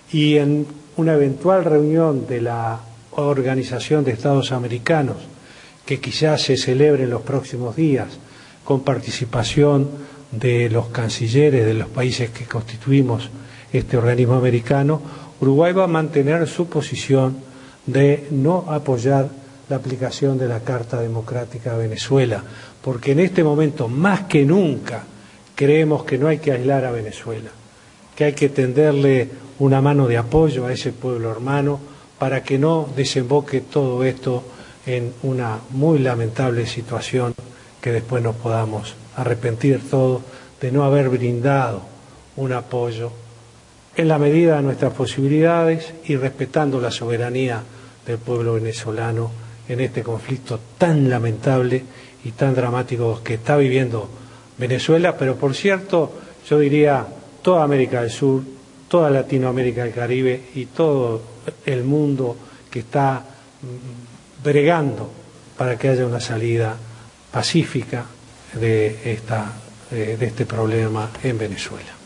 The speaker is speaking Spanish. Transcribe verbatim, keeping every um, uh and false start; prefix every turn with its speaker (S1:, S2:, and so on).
S1: y en una eventual reunión de la Organización de Estados Americanos, que quizás se celebre en los próximos días, con participación de los cancilleres de los países que constituimos este organismo americano, Uruguay va a mantener su posición de no apoyar la aplicación de la Carta Democrática a Venezuela, porque en este momento, más que nunca, creemos que no hay que aislar a Venezuela, que hay que tenderle una mano de apoyo a ese pueblo hermano para que no desemboque todo esto en una muy lamentable situación que después nos podamos arrepentir todos de no haber brindado un apoyo en la medida de nuestras posibilidades y respetando la soberanía del pueblo venezolano en este conflicto tan lamentable y tan dramático que está viviendo Venezuela, pero por cierto, yo diría toda América del Sur, toda Latinoamérica del Caribe y todo el mundo que está bregando para que haya una salida pacífica de, esta, de este problema en Venezuela.